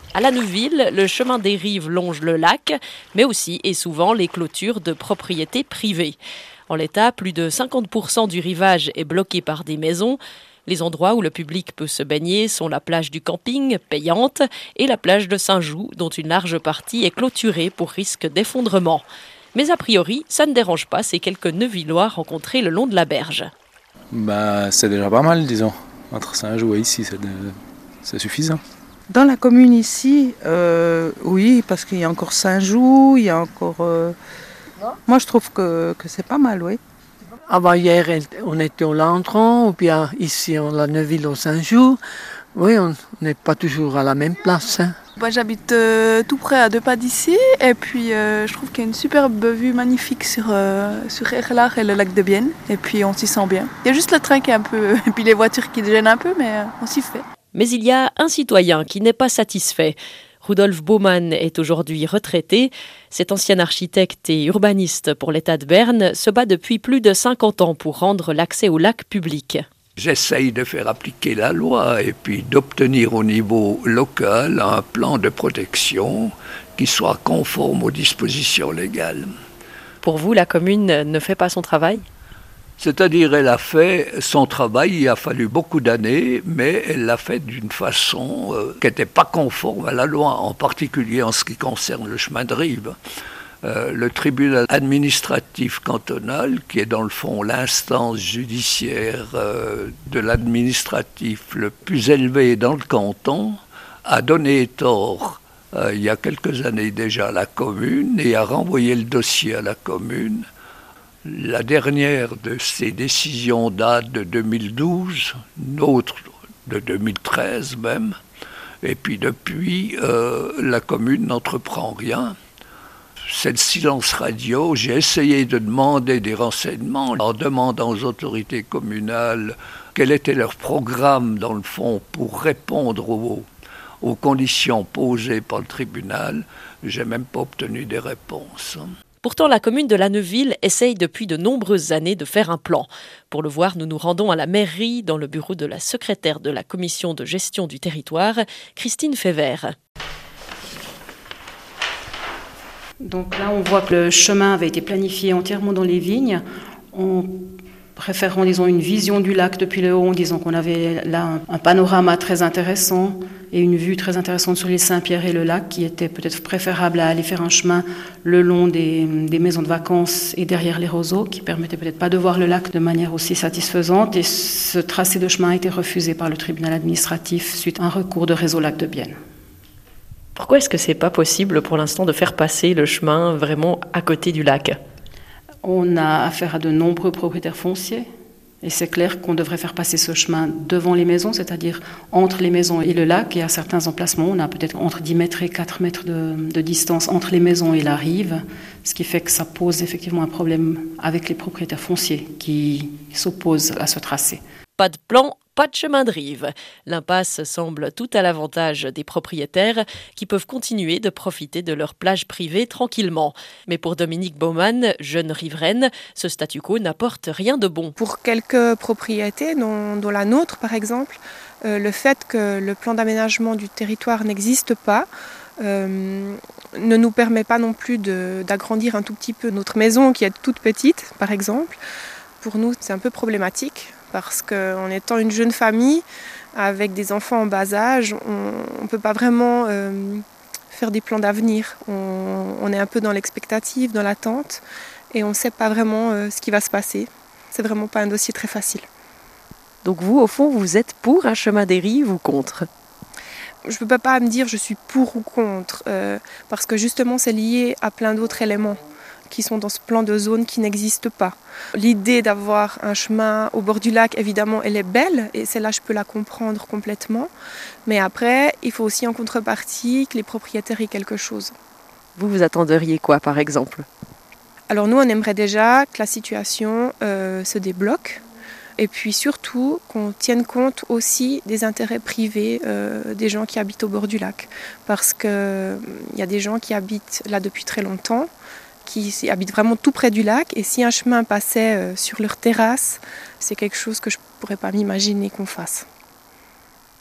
À La Neuville, le chemin des rives longe le lac, mais aussi et souvent les clôtures de propriétés privées. En l'état, plus de 50% du rivage est bloqué par des maisons. Les endroits où le public peut se baigner sont la plage du camping, payante, et la plage de Saint-Joux, dont une large partie est clôturée pour risque d'effondrement. Mais a priori, ça ne dérange pas ces quelques Neuvillois rencontrés le long de la berge. C'est déjà pas mal, disons. Entre Saint-Joux et ici, c'est suffisant. Dans la commune ici, oui, parce qu'il y a encore Saint-Joux, il y a encore... Moi, je trouve que c'est pas mal, oui. Avant hier, on était au Lantron, ou bien ici, on la Neuville au Saint-Joux. Oui, on n'est pas toujours à la même place. J'habite tout près à 2 pas d'ici, et puis je trouve qu'il y a une superbe vue magnifique sur Erlach et le lac de Bienne, et puis on s'y sent bien. Il y a juste le train qui est un peu, et puis les voitures qui gênent un peu, mais on s'y fait. Mais il y a un citoyen qui n'est pas satisfait. Rudolf Baumann est aujourd'hui retraité. Cet ancien architecte et urbaniste pour l'État de Berne se bat depuis plus de 50 ans pour rendre l'accès au lac public. J'essaye de faire appliquer la loi et puis d'obtenir au niveau local un plan de protection qui soit conforme aux dispositions légales. Pour vous, la commune ne fait pas son travail ? C'est-à-dire, elle a fait son travail, il a fallu beaucoup d'années, mais elle l'a fait d'une façon qui n'était pas conforme à la loi, en particulier en ce qui concerne le chemin de rive. Le tribunal administratif cantonal, qui est dans le fond l'instance judiciaire de l'administratif le plus élevé dans le canton, a donné tort il y a quelques années déjà à la commune et a renvoyé le dossier à la commune. La dernière de ces décisions date de 2012, une autre de 2013 même, et puis depuis, la commune n'entreprend rien. C'est le silence radio. J'ai essayé de demander des renseignements en demandant aux autorités communales quel était leur programme, dans le fond, pour répondre aux conditions posées par le tribunal. Je n'ai même pas obtenu des réponses. Pourtant, la commune de La Neuville essaye depuis de nombreuses années de faire un plan. Pour le voir, nous nous rendons à la mairie, dans le bureau de la secrétaire de la commission de gestion du territoire, Christine Févert. Donc là, on voit que le chemin avait été planifié entièrement dans les vignes, en préférant, disons, une vision du lac depuis le haut, en disant qu'on avait là un panorama très intéressant et une vue très intéressante sur les Saint-Pierre et le lac, qui était peut-être préférable à aller faire un chemin le long des maisons de vacances et derrière les roseaux, qui permettait peut-être pas de voir le lac de manière aussi satisfaisante. Et ce tracé de chemin a été refusé par le tribunal administratif suite à un recours de Réseau Lac de Bienne. Pourquoi est-ce que c'est pas possible pour l'instant de faire passer le chemin vraiment à côté du lac ? On a affaire à de nombreux propriétaires fonciers et c'est clair qu'on devrait faire passer ce chemin devant les maisons, c'est-à-dire entre les maisons et le lac. Et à certains emplacements, on a peut-être entre 10 mètres et 4 mètres de distance entre les maisons et la rive, ce qui fait que ça pose effectivement un problème avec les propriétaires fonciers qui s'opposent à ce tracé. Pas de plan, pas de chemin de rive. L'impasse semble tout à l'avantage des propriétaires qui peuvent continuer de profiter de leur plage privée tranquillement. Mais pour Dominique Baumann, jeune riveraine, ce statu quo n'apporte rien de bon. Pour quelques propriétés, dont la nôtre par exemple, le fait que le plan d'aménagement du territoire n'existe pas ne nous permet pas non plus d'agrandir un tout petit peu notre maison qui est toute petite par exemple. Pour nous, c'est un peu problématique. Parce qu'en étant une jeune famille, avec des enfants en bas âge, on ne peut pas vraiment faire des plans d'avenir. On est un peu dans l'expectative, dans l'attente, et on ne sait pas vraiment ce qui va se passer. C'est vraiment pas un dossier très facile. Donc vous, au fond, vous êtes pour un chemin des rives ou contre ? Je ne peux pas me dire je suis pour ou contre, parce que justement c'est lié à plein d'autres éléments qui sont dans ce plan de zone qui n'existe pas. L'idée d'avoir un chemin au bord du lac, évidemment, elle est belle, et celle-là, je peux la comprendre complètement. Mais après, il faut aussi en contrepartie que les propriétaires aient quelque chose. Vous attenderiez quoi, par exemple ? Alors nous, on aimerait déjà que la situation se débloque, et puis surtout qu'on tienne compte aussi des intérêts privés des gens qui habitent au bord du lac. Parce qu'il y a des gens qui habitent là depuis très longtemps, qui habitent vraiment tout près du lac, et si un chemin passait sur leur terrasse, c'est quelque chose que je ne pourrais pas m'imaginer qu'on fasse.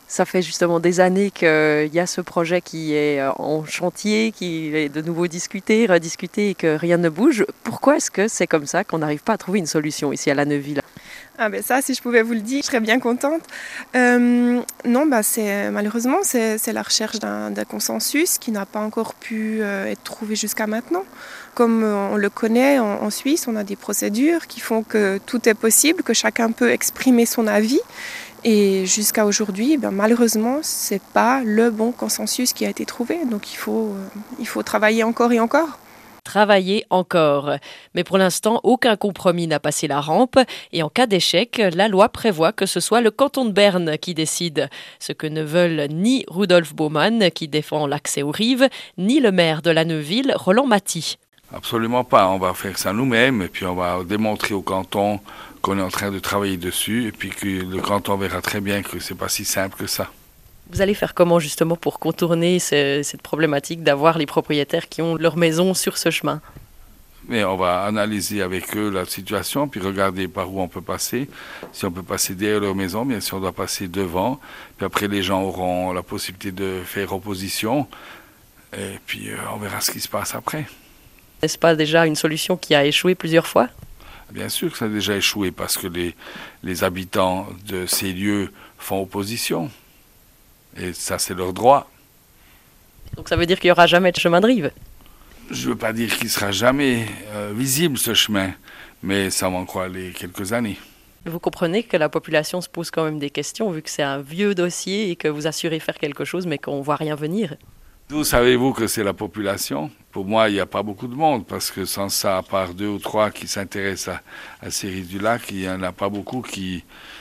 Ça fait justement des années qu'il y a ce projet qui est en chantier, qui est de nouveau discuté, rediscuté et que rien ne bouge. Pourquoi est-ce que c'est comme ça qu'on n'arrive pas à trouver une solution ici à La Neuville? Ah ben ça, si je pouvais vous le dire, je serais bien contente. Non, malheureusement, c'est la recherche d'un consensus qui n'a pas encore pu être trouvé jusqu'à maintenant. Comme on le connaît en Suisse, on a des procédures qui font que tout est possible, que chacun peut exprimer son avis. Et jusqu'à aujourd'hui, malheureusement, ce n'est pas le bon consensus qui a été trouvé. Donc il faut travailler encore et encore. Travailler encore. Mais pour l'instant, aucun compromis n'a passé la rampe et en cas d'échec, la loi prévoit que ce soit le canton de Berne qui décide. Ce que ne veulent ni Rudolf Baumann, qui défend l'accès aux rives, ni le maire de La Neuville, Roland Maty. Absolument pas. On va faire ça nous-mêmes et puis on va démontrer au canton qu'on est en train de travailler dessus et puis que le canton verra très bien que c'est pas si simple que ça. Vous allez faire comment justement pour contourner cette problématique d'avoir les propriétaires qui ont leur maison sur ce chemin? Mais on va analyser avec eux la situation, puis regarder par où on peut passer. Si on peut passer derrière leur maison, bien sûr on doit passer devant. Puis après les gens auront la possibilité de faire opposition. Et puis on verra ce qui se passe après. N'est-ce pas déjà une solution qui a échoué plusieurs fois? Bien sûr que ça a déjà échoué parce que les habitants de ces lieux font opposition. Et ça, c'est leur droit. Donc ça veut dire qu'il n'y aura jamais de chemin de rive? Je ne veux pas dire qu'il ne sera jamais visible, ce chemin, mais ça va encore aller quelques années. Vous comprenez que la population se pose quand même des questions, vu que c'est un vieux dossier et que vous assurez faire quelque chose, mais qu'on ne voit rien venir. D'où savez-vous que c'est la population? Pour moi, il n'y a pas beaucoup de monde, parce que sans ça, à part 2 ou 3 qui s'intéressent à ces rives du lac, il n'y en a pas beaucoup qui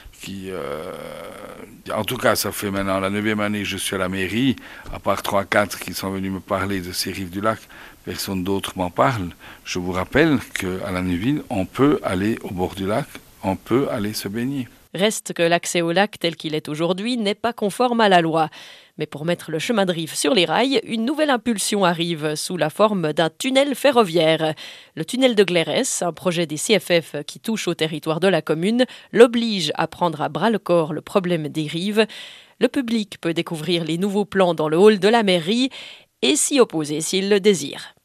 en tout cas, ça fait maintenant la 9e année que je suis à la mairie, à part 3-4 qui sont venus me parler de ces rives du lac, personne d'autre m'en parle. Je vous rappelle qu'à la Neuville, on peut aller au bord du lac, on peut aller se baigner. Reste que l'accès au lac tel qu'il est aujourd'hui n'est pas conforme à la loi. Mais pour mettre le chemin de rive sur les rails, une nouvelle impulsion arrive sous la forme d'un tunnel ferroviaire. Le tunnel de Glérès, un projet des CFF qui touche au territoire de la commune, l'oblige à prendre à bras-le-corps le problème des rives. Le public peut découvrir les nouveaux plans dans le hall de la mairie et s'y opposer s'il le désire.